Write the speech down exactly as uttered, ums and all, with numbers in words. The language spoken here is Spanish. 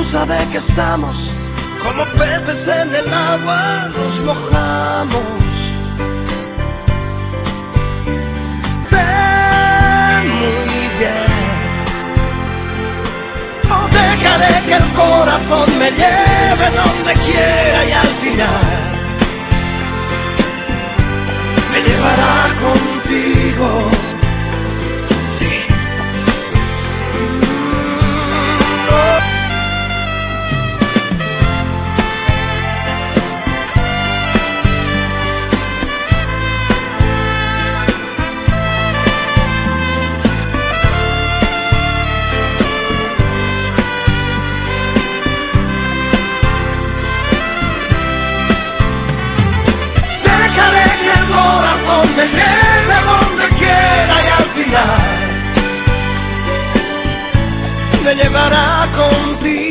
sabe que estamos como peces en el agua, nos mojamos. Sé muy bien, no dejaré que el corazón me lleve donde quiera y al final me llevará contigo. Me lleve donde quiera y al final me llevará contigo.